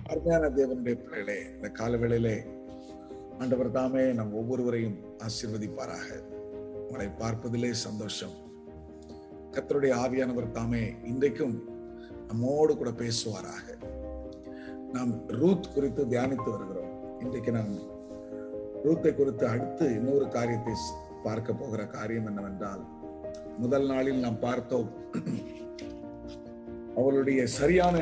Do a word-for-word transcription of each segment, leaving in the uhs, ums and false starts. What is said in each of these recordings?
அருமையான தேவனுடைய பிள்ளைகளே, இந்த காலவேளையிலே ஆண்டவர் தாமே நம் ஒவ்வொருவரையும் ஆசீர்வதிப்பாராக. உங்களை பார்ப்பதிலே சந்தோஷம். கர்த்தருடைய ஆவியானவர் தாமே இன்றைக்கும் நம்மோடு கூட பேசுவாராக. நாம் ரூத் குறித்து தியானித்து வருகிறோம். இன்றைக்கு நாம் ரூத்தை குறித்து அடுத்து இன்னொரு காரியத்தை பார்க்க போகிற காரியம் என்னவென்றால், முதல் நாளில் நாம் பார்த்தோம் அவளுடைய சரியான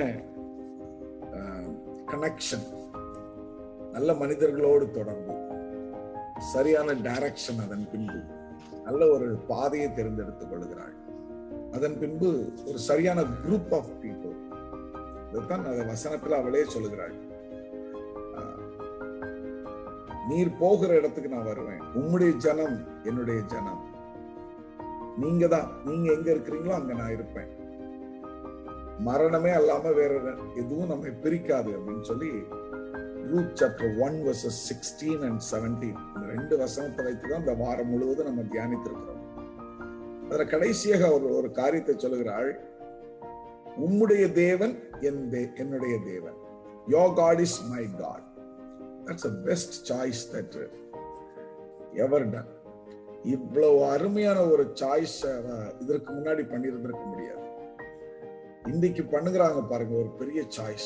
கனெக்ஷன், நல்ல மனிதர்களோடு தொடர்பு, சரியான டைரக்ஷன், அதன் பின்பு நல்ல ஒரு பாதையை தேர்ந்தெடுத்துக் கொள்கிறாள். அதன் பின்பு ஒரு சரியான குரூப் ஆஃப் பீப்புள். இதுதான் அந்த வசனத்துல அவளே சொல்லுகிறாள், நீர் போகிற இடத்துக்கு நான் வருவேன், உம்முடைய ஜனம் என்னுடைய ஜனம், நீங்க தான், நீங்க எங்க இருக்கிறீங்களோ அங்க நான் இருப்பேன், மரணமே அல்லாம வேற எதுவும் நம்மை பிரிக்காது அப்படின்னு சொல்லி Ruth chapter one verses sixteen and seventeen இந்த ரெண்டு வசனத்தை வைத்துதான் இந்த வாரம் முழுவதும் நம்ம தியானித்திருக்கிறோம். அதுல கடைசியாக ஒரு ஒரு காரியத்தை சொல்லுகிறாள், உம்முடைய தேவன் என் என்னுடைய தேவன், your God is my God. That's the best choice that ever done. இவ்வளவு அருமையான ஒரு சாய்ஸ் இதற்கு முன்னாடி பண்ணியிருந்திருக்க முடியாது. இன்னைக்கு பண்ணுகிறாங்க பாருங்க, ஒரு பெரிய சாய்ஸ்.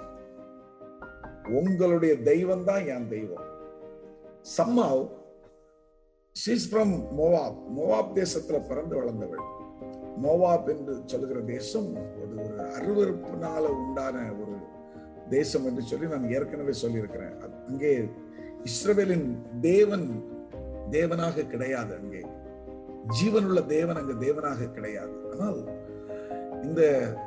உங்களுடைய தெய்வம் தான் என் தெய்வம். somehow she's from Moab. Moab தேசத்துல பிறந்து வளர்ந்தவள். மோவாப் என்று சொல்லுகிற தேசம் ஒரு ஒரு அருவருப்பினால உண்டான ஒரு தேசம் என்று சொல்லி நான் ஏற்கனவே சொல்லியிருக்கிறேன். அங்கே இஸ்ரவேலின் தேவன் தேவனாக கிடையாது, அங்கே ஜீவனுள்ள தேவன் அங்கே தேவனாக கிடையாது. ஆனால் இந்த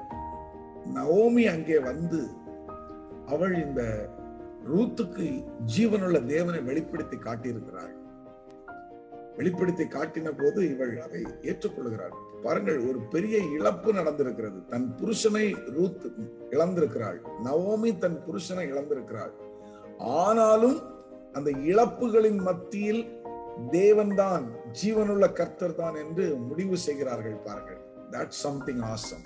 நவோமி அங்கே வந்து அவள் இந்த ரூத்துக்கு ஜீவனுள்ள தேவனை வெளிப்படுத்தி காட்டியிருக்கிறாள். வெளிப்படுத்தி காட்டின போது இவள் அதை ஏற்றுக்கொள்கிறாள். பாருங்கள், ஒரு பெரிய இழப்பு நடந்திருக்கிறது. தன் புருஷனை ரூத் இழந்திருக்கிறாள், நவோமி தன் புருஷனை இழந்திருக்கிறாள். ஆனாலும் அந்த இழப்புகளின் மத்தியில் தேவன்தான், ஜீவனுள்ள கர்த்தர் தான் என்று முடிவு செய்கிறார்கள். பாருங்கள், that's something awesome.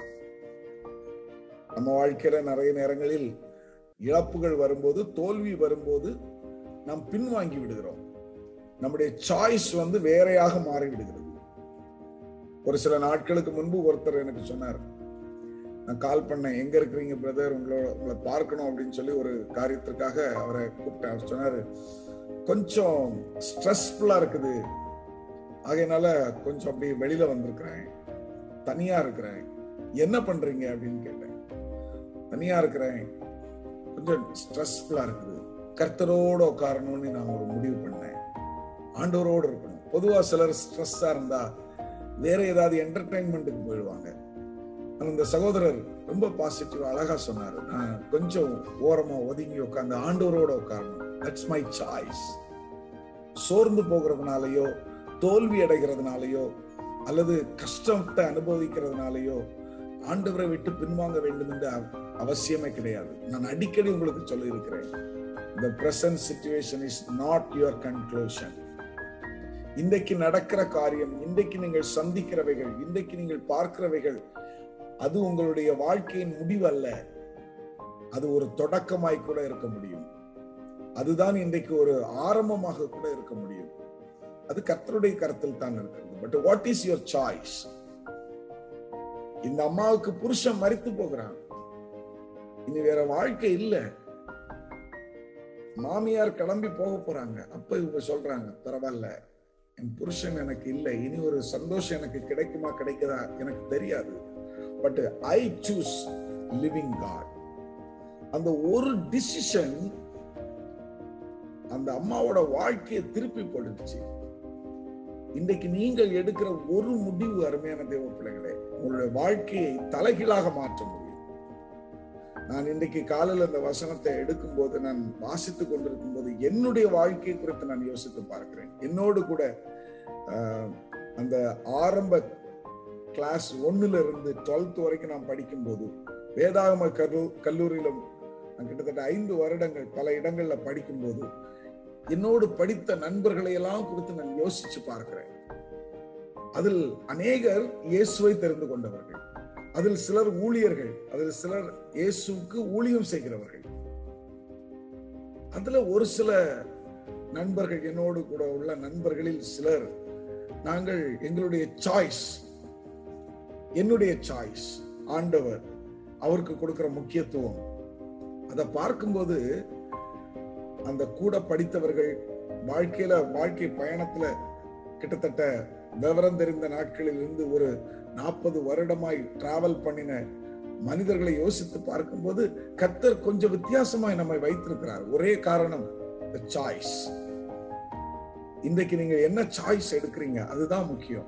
நம்ம வாழ்க்கையில நிறைய நேரங்களில் இழப்புகள் வரும்போது, தோல்வி வரும்போது நாம் பின்வாங்கி விடுகிறோம். நம்முடைய சாய்ஸ் வந்து வேறையாக மாறி விடுகிறது. ஒரு சில நாட்களுக்கு முன்பு ஒருத்தர் எனக்கு சொன்னார், நான் கால் பண்ணேன், எங்க இருக்கிறீங்க பிரதர், உங்களோட உங்களை பார்க்கணும் அப்படின்னு சொல்லி ஒரு காரியத்திற்காக அவரை கூப்பிட்டேன். அவர் சொன்னாரு, கொஞ்சம் ஸ்ட்ரெஸ்ஃபுல்லா இருக்குது, ஆகையினால கொஞ்சம் அப்படி வெளியில வந்திருக்கிறேன், தனியா இருக்கிறேன், என்ன பண்றீங்க அப்படின்னு கேட்டேன். தனியா இருக்கிறேன், கொஞ்சம் ஸ்ட்ரெஸ்ஃபுல்லா இருக்குது, கர்த்தரோட உட்காரணும்னு நான் ஒரு முடிவு பண்ணேன், ஆண்டவரோடு இருக்கணும். பொதுவா சிலர் ஸ்ட்ரெஸ்ஸா இருந்தா வேற ஏதாவது என்டர்டைன்மெண்ட்டுக்கு போயிடுவாங்க. அந்த சகோதரர் ரொம்ப பாசிட்டிவா அழகா சொன்னாரு, நான் கொஞ்சம் ஓரமா ஒதுங்கி உட்கார்ந்து ஆண்டவரோட உட்காரணும். That's my choice. சோர்ந்து போகிறதுனாலயோ, தோல்வி அடைகிறதுனாலயோ, அல்லது கஷ்டத்தை அனுபவிக்கிறதுனாலயோ ஆண்டவரை விட்டு பின்வாங்க வேண்டும் என்ற அவசியமே கிடையாது. நான் அடிக்கடி உங்களுக்கு சொல்லி இருக்கிறேன், the present situation is not your conclusion. இன்றைக்கு நடக்கிற காரியம், இன்றைக்கு நீங்கள் சந்திக்கிறவைகள், இன்றைக்கு நீங்கள் பார்க்கிறவைகள், அது உங்களுடைய வாழ்க்கையின் முடிவு அல்ல. அது ஒரு தொடக்கமாய் கூட இருக்க முடியும். அதுதான் இன்றைக்கு ஒரு ஆரம்பமாக கூட இருக்க முடியும். அது கர்த்தருடைய கருத்தில் தான் இருக்கிறது. But what is your choice? இந்த அம்மாவுக்கு புருஷன் மரித்து போகிறான், இனி வேற வாழ்க்கை இல்ல, மாமியார் கிளம்பி போக போறாங்க. அப்ப இவங்க சொல்றாங்க, பரவாயில்ல, என் புருஷன் எனக்கு இல்லை, இனி ஒரு சந்தோஷம் எனக்கு கிடைக்குமா கிடைக்குதா எனக்கு தெரியாது, but I choose living God. அந்த ஒரு டிசிஷன் அந்த அம்மாவோட வாழ்க்கையை திருப்பி போட்டுச்சு. இன்றைக்கு நீங்கள் எடுக்கிற ஒரு முடிவு, அருமையான தேவ பிள்ளைகளே, உங்களுடைய வாழ்க்கையை தலைகீழாக மாற்ற முடியும். நான் இன்றைக்கு காலையில் இந்த வசனத்தை எடுக்கும் போது, நான் வாசித்துக் கொண்டிருக்கும் போது என்னுடைய வாழ்க்கை குறித்து நான் யோசித்து பார்க்கிறேன். என்னோடு கூட அந்த ஆரம்ப கிளாஸ் ஒன்னுல இருந்து டுவெல்த் வரைக்கும் நான் படிக்கும் போது, வேதாகம கல்லூ கல்லூரியிலும் கிட்டத்தட்ட ஐந்து வருடங்கள் பல இடங்கள்ல படிக்கும் போது, என்னோடு படித்த நண்பர்களை எல்லாம் குறித்து நான் யோசிச்சு பார்க்கிறேன். அதில் அநேகர் இயேசுவை தெரிந்து கொண்டவர்கள், அதில் சிலர் ஊழியர்கள், அதில் சிலர் இயேசுவுக்கு ஊழியம் செய்கிறவர்கள். அதுல ஒரு சில நண்பர்கள், என்னோடு கூட உள்ள நண்பர்களில் சிலர், நாங்கள் எங்களுடைய சாய்ஸ், என்னுடைய சாய்ஸ், ஆண்டவர் அவருக்கு கொடுக்கிற முக்கியத்துவம், அதை பார்க்கும்போது அந்த கூட படித்தவர்கள், வாழ்க்கையில வாழ்க்கை பயணத்துல கிட்டத்தட்ட விவரம் தெரிந்த நாட்களில் இருந்து ஒரு நாற்பது வருடமாய் டிராவல் பண்ணின மனிதர்களை யோசித்து பார்க்கும்போது கர்த்தர் கொஞ்சம் வித்தியாசமாய் நம்மை வைத்திருக்கிறார். ஒரே காரணம், சாய்ஸ். இன்றைக்கு நீங்க என்ன சாய்ஸ் எடுக்கிறீங்க, அதுதான் முக்கியம்.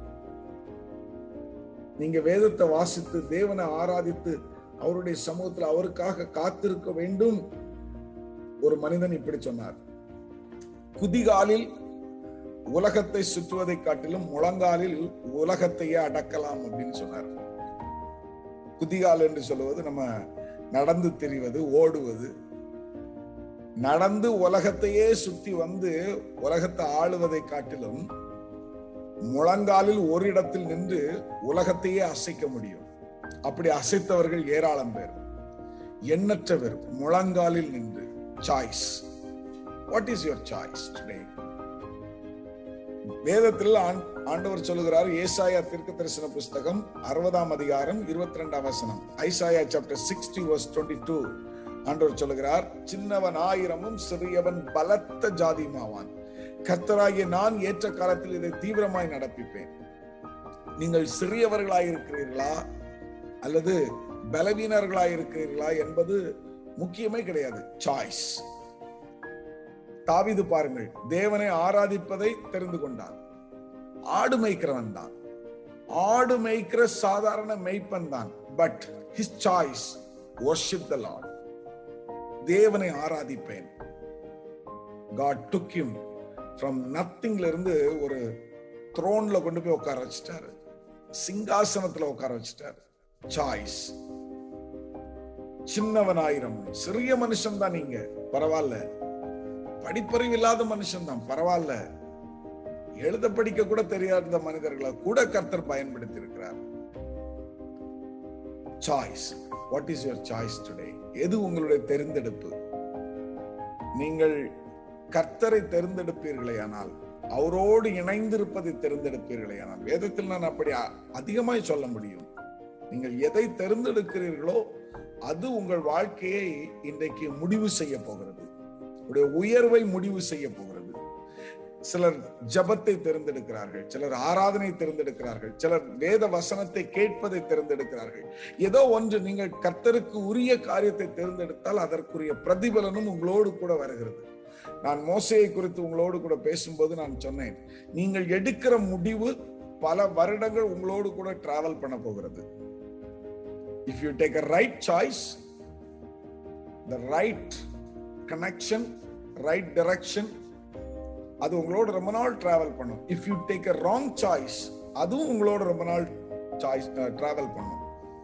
நீங்க வேதத்தை வாசித்து தேவனை ஆராதித்து அவருடைய சமூகத்தில் அவருக்காக காத்திருக்க வேண்டும். ஒரு மனிதன் இப்படி சொன்னார், குதிகாலில் உலகத்தை சுற்றுவதை காட்டிலும் முழங்காலில் உலகத்தையே அடக்கலாம் அப்படின்னு சொன்னார். குதிகால் என்று சொல்லுவது நம்ம நடந்து திரிவது, ஓடுவது. நடந்து உலகத்தையே சுத்தி வந்து உலகத்தை ஆளுவதை காட்டிலும் முழங்காலில் ஒரு இடத்தில் நின்று உலகத்தையே அசைக்க முடியும். அப்படி அசைத்தவர்கள் ஏராளம் பேர், எண்ணற்ற பேர். முழங்காலில் நின்று choice. What is your choice today? வேதத்தில் ஆண்டவர் சொல்லுகிறார், ஏசாயா தீர்க்க தரிசன புஸ்தகம் அறுபதாம் அதிகாரம் இருபத்தி ரெண்டாம் வசனம், Isaiah chapter sixty verse twenty-two, ஆண்டவர் சொல்லுகிறார், சின்னவன் ஆயிரமும் சிறியவன் பலத்த ஜாதியுமாவான். கர்த்தராகிய நான் ஏற்ற காலத்தில் இதை தீவிரமாய் நடப்பிப்பேன். நீங்கள் சிறியவர்களாயிருக்கிறீர்களா அல்லது பலவீனர்களாயிருக்கிறீர்களா என்பது முக்கியமே கிடையாது. சாய்ஸ். தாவீது பாருங்கள், தேவனை ஆராதிப்பதை தெரிந்து கொண்டான். ஆடு மேய்க்கிறவன் தான், ஆடு மேய்க்கிற சாதாரண மேய்ப்பன் தான். But his choice, worship the Lord. தேவனை ஆராதிப்பேன். God took him from nothingல இருந்து ஒரு த்ரோன்ல கொண்டு போய் உட்கார வச்சிட்டாரு, சிங்காசனத்துல உட்கார வச்சிட்டாரு. சாய்ஸ். சின்னவன் ஆயிரம், சிறிய மனுஷன் தான் நீங்க, பரவாயில்ல. படிப்பறிவு இல்லாத மனுஷன் தான், பரவாயில்ல. எழுத படிக்க கூட தெரியாத மனிதர்களை கூட கர்த்தர் பயன்படுத்தி இருக்கிறார். Choice. What is your choice today? எது உங்களுடைய தெரிந்தெடுப்பு? நீங்கள் கர்த்தரை தெரிந்தெடுப்பீர்களே ஆனால், அவரோடு இணைந்திருப்பதை தெரிந்தெடுப்பீர்களே ஆனால், வேதத்தில் நான் அப்படி அதிகமாய் சொல்ல முடியும். நீங்கள் எதை தெரிந்தெடுக்கிறீர்களோ அது உங்கள் வாழ்க்கையை இன்றைக்கு முடிவு செய்ய போகிறது, உயர்வை முடிவு செய்ய போகிறது. சிலர் ஜபத்தை தேர்ந்தெடுக்கிறார்கள், சிலர் ஆராதனை தேர்ந்தெடுக்கிறார்கள், சிலர் வேத வசனத்தை கேட்பதை தேர்ந்தெடுக்கிறார்கள். ஏதோ ஒன்று நீங்கள் கர்த்தருக்கு உரிய காரியத்தை தேர்ந்தெடுத்தால் அதற்குரிய பிரதிபலனும் உங்களோடு கூட வருகிறது. நான் மோசேயை குறித்து உங்களோடு கூட பேசும்போது நான் சொன்னேன், நீங்கள் எடுக்கிற முடிவு பல வருடங்கள் உங்களோடு கூட டிராவல் பண்ண போகிறது. If you take a right choice, the right connection, right direction, அது உங்களோட ரொம்ப நாள் டிராவல் பண்ணும். If you take a wrong choice, அதுவும் உங்களோட ரொம்ப நாள் சாய்ஸ் டிராவல் பண்ணும்.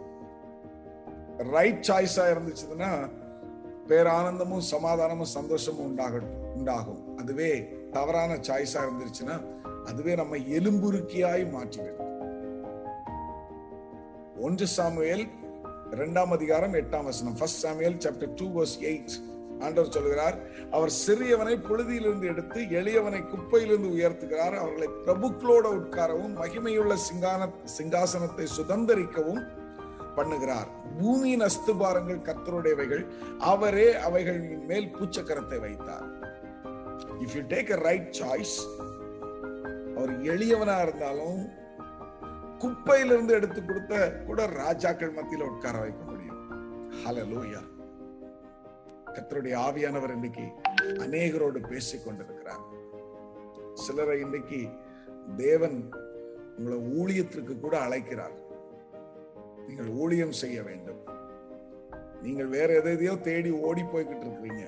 ரைட் சாய்ஸா இருந்துச்சுன்னா பேரானந்தமும் சமாதானமும் சந்தோஷமும் உண்டாகும் உண்டாகும் அதுவே தவறான சாய்ஸா இருந்துச்சுன்னா அதுவே நம்ம எலும்புருக்கியாய் மாற்றிவிடும். ஒன்று சாமுவேல் இரண்டாம் அதிகாரம் எட்டாம் வசனம், first Samuel chapter two verse eight, ஆண்டவர் சொல்கிறார், அவர் சிறியவனை புழுதியிலிருந்து எடுத்து எளியவனை குப்பையிலிருந்து உயர்த்துகிறார். அவர்களை பிரபுக்களோட உட்காரவும் மகிமையுள்ள சிங்கான சிங்காசனத்தை சுதந்தரிக்கவும் பண்ணுகிறார். பூமியின் அஸ்திபாரங்கள் கர்த்தருடையவைகள், அவரே அவைகளின் மேல் பூச்சக்கரத்தை வைத்தார். If you take a right choice, அவர் எளியவனா இருந்தாலும் குப்பையிலிருந்து எடுத்து கொடுத்த கூட ராஜாக்கள் மத்தியில உட்கார வைக்க முடியும். ஹல்லேலூயா. கர்த்தருடைய ஆவியானவர் இன்றைக்கு அநேகரோடு பேசிக் கொண்டிருக்கிறார். சிலரை இன்றைக்கு தேவன் உங்களை ஊழியத்திற்கு கூட அழைக்கிறார். நீங்கள் ஊழியம் செய்ய வேண்டும். நீங்கள் வேற எதையோ தேடி ஓடி போய்கிட்டு இருக்கிறீங்க,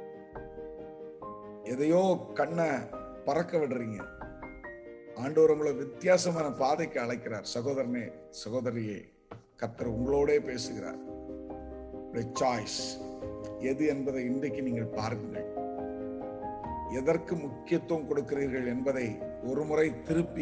எதையோ கண்ணை பறக்க விடுறீங்க. ஆண்டவர் உங்களை வித்தியாசமான பாதைக்கு அழைக்கிறார். சகோதரனே, சகோதரியே, கர்த்தர் உங்களோட பேசுகிறார். சாய்ஸ் எது என்பதை இன்றைக்கு நீங்கள் பாருங்கள். எதற்கு முக்கியத்துவம் கொடுக்கிறீர்கள் என்பதை ஒரு முறை திருப்பி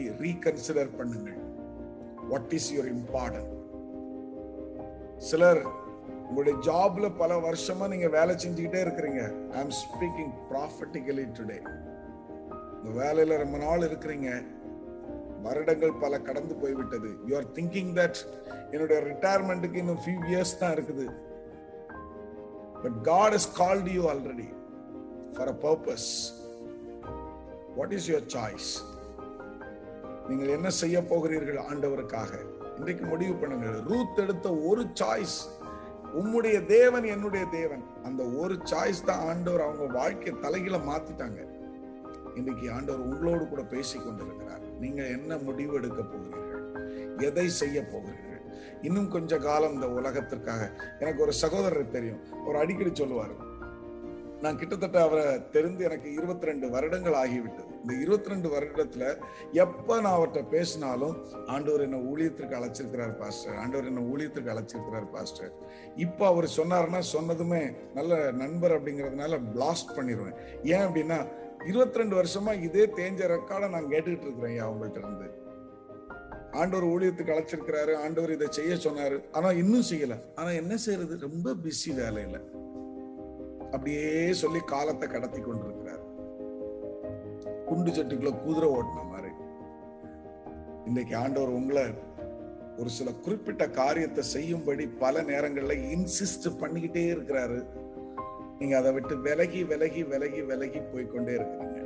ரீகன்சிடர் பண்ணுங்கள். What is your important? சிலர் உங்களுடைய ஜாப்ல பல வருஷமா நீங்க வேலை செஞ்சுக்கிட்டே இருக்கிறீங்க. I am speaking prophetically today. இந்த வேலையில ரொம்ப நாள் இருக்கிறீங்க, வருடங்கள் பல கடந்து போய்விட்டது. யூ ஆர் திங்கிங் தட் என்னுடைய ரிட்டையர்மெண்ட்டுக்கு இன்னும் ஃபியூ இயர்ஸ் தான் இருக்குது. But God has called you already for a purpose. What is your choice? நீங்கள் என்ன செய்ய போகிறீர்கள் ஆண்டவருக்காக? இன்றைக்கு முடிவு பண்ணுங்கள். ரூத் எடுத்த ஒரு சாய்ஸ், உம்முடைய தேவன் என்னுடைய தேவன், அந்த ஒரு சாய்ஸ் தான் ஆண்டவர் அவங்க வாழ்க்கையை தலைகீழ மாத்திட்டாங்க. இன்னைக்கு ஆண்டவர் உங்களோடு கூட பேசிக் கொண்டிருக்கிறார். நீங்க என்ன முடிவு எடுக்க போகிறீர்கள்? எதை செய்ய போகிறீர்கள்? இன்னும் கொஞ்ச காலம் இந்த உலகத்திற்காக. எனக்கு ஒரு சகோதரர் தெரியும், அவர் அடிக்கடி சொல்லுவார், நான் கிட்டத்தட்ட அவரை தெரிந்து எனக்கு இருபத்தி ரெண்டு வருடங்கள் ஆகிவிட்டது. இந்த இருபத்தி ரெண்டு வருடத்துல எப்ப நான் அவர்கிட்ட பேசினாலும், ஆண்டவர் என்ன ஊழியத்திற்கு அழைச்சிருக்கிறார் பாஸ்டர், ஆண்டவர் என்ன ஊழியத்திற்கு அழைச்சிருக்கிறார் பாஸ்டர். இப்ப அவர் சொன்னாருன்னா சொன்னதுமே நல்ல நண்பர் அப்படிங்கிறதுனால பிளாஸ்ட் பண்ணிடுவேன். ஏன் அப்படின்னா, இருபத்தி ரெண்டு வருஷமா இதே தேஞ்ச ரெக்கார்டை நான் கேட்டுக்கிட்டு இருக்கிறேன் அவங்கள்ட்ட இருந்து. ஆண்டவர் ஊழியத்துக்கு அழைச்சிருக்கிறாரு, ஆண்டவர் இதை செய்ய சொன்னாரு, ஆனா இன்னும் செய்யல. ஆனா என்ன செய்யறது, ரொம்ப பிஸி வேலையில அப்படியே சொல்லி காலத்தை கடத்தி கொண்டிருக்கிறார். குண்டு சட்டுக்குள்ள குதிரை ஓட்டின மாதிரி. இன்னைக்கு ஆண்டவர் உங்களை ஒரு சில குறிப்பிட்ட காரியத்தை செய்யும்படி பல நேரங்கள்ல இன்சிஸ்ட் பண்ணிக்கிட்டே இருக்கிறாரு. நீங்க அதை விட்டு விலகி விலகி விலகி விலகி போய்கொண்டே இருக்கிறீங்க.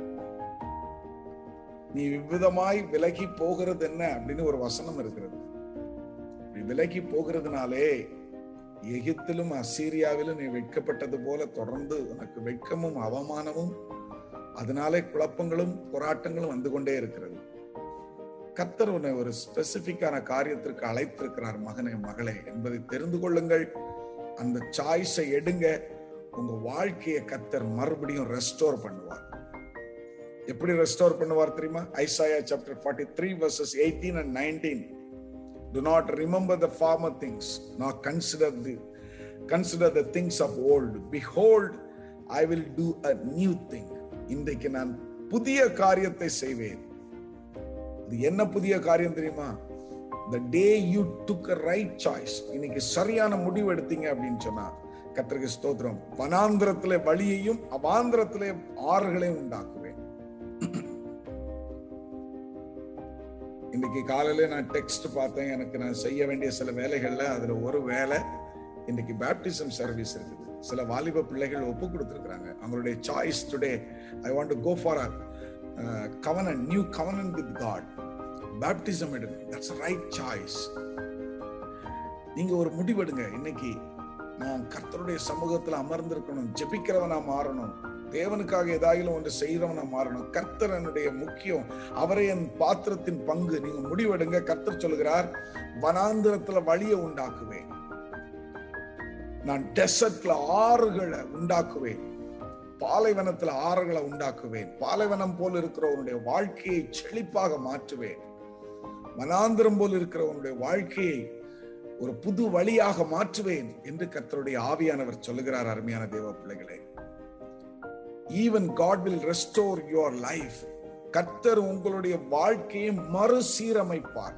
நீ இவ்விதமாய் விலகி போகிறது என்ன அப்படின்னு ஒரு வசனம் இருக்கிறது. விலகி போகிறதுனாலே எகிப்திலும் அசீரியாவிலும் நீ வெட்கப்பட்டது போல தொடர்ந்து உனக்கு வெட்கமும் அவமானமும், அதனாலே குழப்பங்களும் போராட்டங்களும் வந்து கொண்டே இருக்கிறது. கர்த்தர் உன்னை ஒரு ஸ்பெசிபிக்கான காரியத்திற்கு அழைத்திருக்கிறார் மகனே மகளே என்பதை தெரிந்து கொள்ளுங்கள். அந்த சாய்ஸை எடுங்க. உங்க வாழ்க்கையை கர்த்தர் மறுபடியும் ரெஸ்டோர் பண்ணுவார். எப்படி ரெஸ்டோர் பண்ணுவார் தெரியுமா? Isaiah chapter forty-three verses eighteen and nineteen. Do not remember the former things, nor consider the consider the things of old. Behold, I will do a new thing. இன்றைக்கு நான் புதிய காரியத்தை செய்வேன். இது என்ன புதிய காரியம் தெரியுமா? The day you took a right choice, இன்னைக்கு சரியான முடிவு எடுத்தீங்க அப்படின்னு சொன்னா, கர்த்தருக்கு ஸ்தோத்திரம், வனாந்திரத்திலே வழியையும் அவாந்திரத்திலே ஆறுகளையும் உண்டாக்குவேன். இன்னைக்கு காலையில நான் டெக்ஸ்ட் பார்த்தேன். எனக்கு நான் செய்ய வேண்டிய சில வேலைகள்ல அதுல ஒரு வேலை, இன்னைக்கு பேப்டிசம் சர்வீஸ் இருக்குது. சில வாலிப பிள்ளைகள் ஒப்பு கொடுத்திருக்கிறாங்க. அவங்களுடைய choice today, I want to go for a covenant, new covenant with God. Baptism எடுங்க. That's right choice. நீங்க ஒரு முடிவெடுங்க. இன்னைக்கு நான் கர்த்தருடைய சமூகத்துல அமர்ந்திருக்கணும், ஜெபிக்கிறவனா மாறணும், தேவனுக்காக ஏதாயிலும் ஒன்று செய்யறவனா மாறணும். கர்த்தர் என்னுடைய முக்கியம், அவரை என் பாத்திரத்தின் பங்கு. நீங்க முடிவெடுங்க. கர்த்தர் சொல்லுகிறார், வனாந்திரத்துல வழியை உண்டாக்குவேன், நான் டெசர்ட்ல ஆறுகளை உண்டாக்குவேன், பாலைவனத்துல ஆறுகளை உண்டாக்குவேன், பாலைவனம் போல் இருக்கிறவனுடைய வாழ்க்கையை செழிப்பாக மாற்றுவேன், வனாந்திரம் போல் இருக்கிறவனுடைய வாழ்க்கையை ஒரு புது வழியாக மாற்றுவேன் என்று கர்த்தருடைய ஆவியானவர் சொல்லுகிறார். அருமையான தேவ பிள்ளைகளே, even God will restore your life. கர்த்தர் உங்களுடைய வாழ்க்கையை மறுசீரமைப்பார்.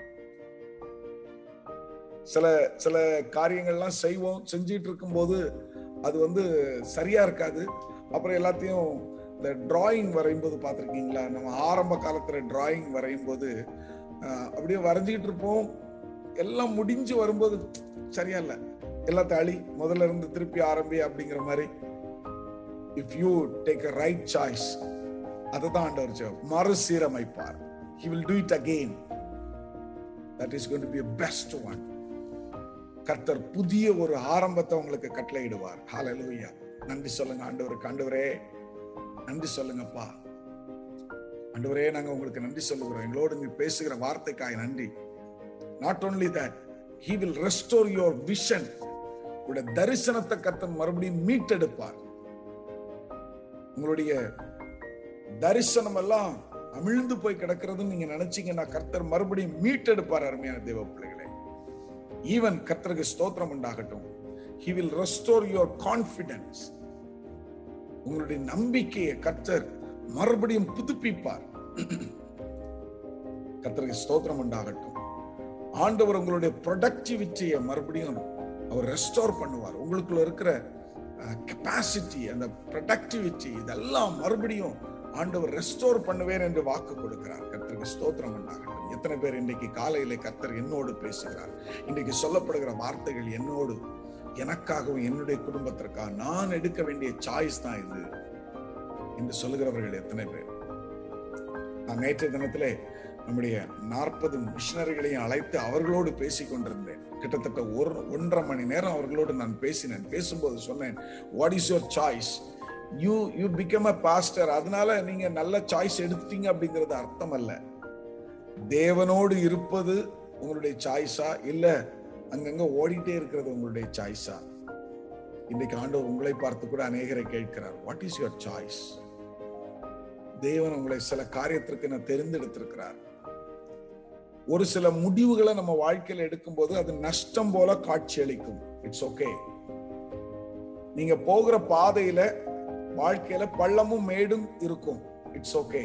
சில சில காரியங்கள்லாம் செய்வோம், செஞ்சிட்டு இருக்கும் போது அது வந்து சரியா இருக்காது. அப்புறம் எல்லாத்தையும் இந்த டிராயிங் வரையும் போது பார்த்திருக்கீங்களா? நம்ம ஆரம்ப காலத்துல டிராயிங் வரையும் போது அப்படியே வரைஞ்சிக்கிட்டு இருப்போம், எல்லாம் முடிஞ்சு வரும்போது சரியா இல்லை, எல்லாத்தையும் அழி, முதல்ல இருந்து திருப்பி ஆரம்பி அப்படிங்கிற மாதிரி. If you take a right choice, அதுதான் ஆண்டவர் ஜெபம், மறுசீரமைப்பார். He will do it again. That is going to be a best one. கர்த்தர் புதிய ஒரு ஆரம்பத்தை உங்களுக்கு கட்டளையிடுவார். ஹalleluya. நன்றி சொல்லுங்க ஆண்டவருக்கு. ஆண்டவரே நன்றி சொல்லுங்கப்பா. ஆண்டவரே நாங்க உங்களுக்கு நன்றி சொல்லுகிறோம். எங்களோடு நீ பேசுகிற வார்த்தைக்காய் நன்றி. Not only that, he will restore your vision. உங்களுடைய தரிசனத்தை கர்த்தர் மறுபடியும் மீட்டெடுப்பார். உங்களுடைய தரிசனம் எல்லாம் அமிழ்ந்து போய் கிடக்கிறது நீங்க நினைச்சீங்கன்னா கர்த்தர் மறுபடியும் மீட்டெடுப்பார். அருமையான தேவ பிள்ளைகளே, ஈவன் கர்த்தருக்கு ஸ்தோத்திரம் உண்டாகட்டும். He will restore your confidence. உங்களுடைய நம்பிக்கையை கர்த்தர் மறுபடியும் புதுப்பிப்பார். கர்த்தருக்கு ஸ்தோத்திரம் உண்டாகட்டும். ஆண்டவர் உங்களுடைய ப்ரொடக்டிவிட்டியை மறுபடியும் அவர் ரெஸ்டோர் பண்ணுவார். உங்களுக்குள்ள இருக்கிற கெப்பாசிட்டி, அந்த ப்ரொடக்டிவிட்டி, இதெல்லாம் மறுபடியும் ஆண்டவர் ரெஸ்டோர் பண்ணுவேன் என்று வாக்கு கொடுக்கிறார். கர்த்தருக்கு ஸ்தோத்திரம் உண்டாகட்டும். எத்தனை பேர் இன்றைக்கு காலையிலே கர்த்தர் என்னோடு பேசுகிறார்? இன்றைக்கு சொல்லப்படுகிற வார்த்தைகள் என்னோடு, எனக்காகவும் என்னுடைய குடும்பத்திற்காக நான் எடுக்க வேண்டிய சாய்ஸ் தான் இது என்று சொல்லுகிறவர்கள் எத்தனை பேர்? நான் நேற்றைய தினத்திலே நம்முடைய நாற்பது மிஷனரிகளையும் அழைத்து அவர்களோடு பேசிக் கொண்டிருந்தேன். கிட்டத்தட்ட ஒரு ஒன்றரை மணி நேரம் அவர்களோடு நான் பேசினேன். பேசும்போது சொன்னேன், what is your choice? You you become a pastor, அதனால நீங்க நல்ல சாய்ஸ் எடுத்துட்டீங்க அப்படிங்கிறது அர்த்தம் அல்ல. தேவனோடு இருப்பது உங்களுடைய சாய்ஸா, இல்ல அங்கங்க ஓடிட்டே இருக்கிறது உங்களுடைய சாய்ஸா? இன்னைக்கு ஆண்டவர் உங்களை பார்த்து கூட அநேகரை கேட்கிறார், வாட் இஸ் யுவர் சாய்ஸ்? தேவன் உங்களை சில காரியத்திற்கு நான் தெரிந்தெடுத்திருக்கிறார். ஒரு சில முடிவுகளை நம்ம வாழ்க்கையில எடுக்கும் போது அது நஷ்டம் போல காட்சி அளிக்கும். It's okay. நீங்க போகிற பாதையில வாழ்க்கையில பள்ளமும் மேடும் இருக்கும். It's okay.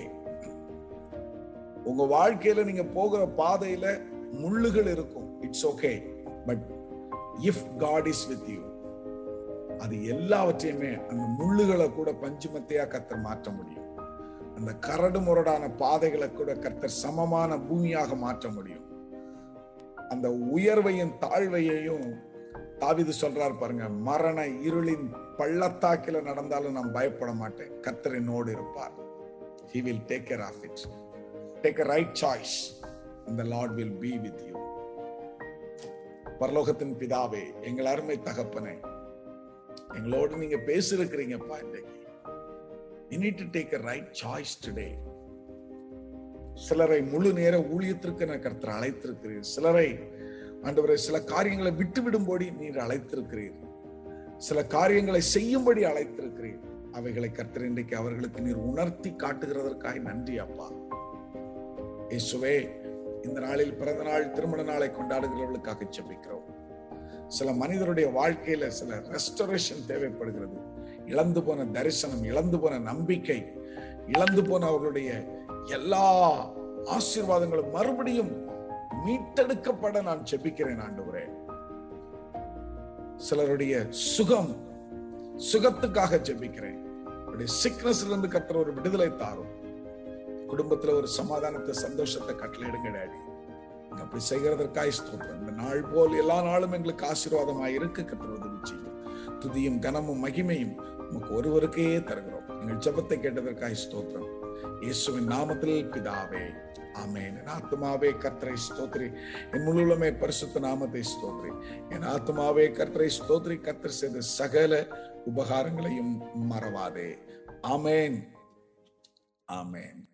உங்க வாழ்க்கையில நீங்க போகிற பாதையில முள்ளுகள் இருக்கும். It's okay. But if God is with you, அது எல்லாவற்றையுமே, அந்த முள்ளுகளை கூட பஞ்சுமத்தையா கர்த்தர் மாற்ற முடியும். அந்த கரடு முரடான பாதைகளை கூட கர்த்தர் சமமான பூமியாக மாற்ற முடியும். அந்த உயர்வையும் தாழ்வையையும் தாவீது சொல்றார் பாருங்க, மரண இருளின் பள்ளத்தாக்கில நடந்தாலும் நான் பயப்பட மாட்டேன், கர்த்தர் என்னோடு இருப்பார். He will take care of it. Take a right choice and the Lord will be with you. பரலோகத்தின் பிதாவே, எங்கள் அருமை தகப்பனே, எங்களோடு நீங்க பேசிருக்கிறீங்கப்பா. இன்றைக்கு you need to take a right choice today. சிலரை முழு நேர ஊழியத்திற்கு நான் கர்த்தர் அழைத்திருக்கிறீர். சிலரை ஆண்டவரே சில காரியங்களை விட்டுவிடும்படி நீர் அழைத்திருக்கிறீர். சில காரியங்களை செய்யும்படி அழைத்திருக்கிறீர். அவைகளை கர்த்தர் இன்றைக்கு அவர்களுக்கு நீர் உணர்த்தி காட்டுகிறதற்காக நன்றி அப்பா. இயேசுவே, இந்த நாளில் பிறந்த நாள், திருமண நாளை கொண்டாடுகிறவர்களுக்காக ஜெபிக்கிறோம். சில மனிதருடைய வாழ்க்கையில சில ரெஸ்டோரேஷன் தேவைப்படுகிறது. இழந்து போன தரிசனம், இழந்து போன நம்பிக்கை, இழந்து போன அவர்களுடைய எல்லா ஆசீர்வாதங்களும் மறுபடியும் மீட்டெடுக்கப்பட நான் ஜெபிக்கிறேன் ஆண்டவரே. சிலருடைய சுகம், சுகத்துக்காக ஜெபிக்கிறேன். சிக்னஸ்ல இருந்து கர்த்தர் ஒரு விடுதலை தாரும். குடும்பத்துல ஒரு சமாதானத்தை, சந்தோஷத்தை கட்டளையிடுங்க டாடி. அப்படி செய்கிறதற்காக ஸ்தோத்திரம். இந்த நாள் போல் எல்லா நாளும் எங்களுக்கு ஆசீர்வாதமாய் இருக்க கர்த்தர் உதவி செய்யும். துதியும் கனமும் மகிமையும் நமக்கு ஒருவருக்கே தருகிறோம். எங்கள் ஜெபத்தை கேட்டதற்காக ஸ்தோத்திரம். இயேசுவின் நாமத்தில் பிதாவே, ஆமென். என் ஆத்துமாவே கர்த்தரை ஸ்தோத்திரி, என் முழுமே பரிசுத்த நாமத்தை ஸ்தோத்திரி. என் ஆத்துமாவே கர்த்தரை ஸ்தோத்திரி, கர்த்தர் செய்த சகல உபகாரங்களையும் மறவாதே. ஆமென், ஆமென்.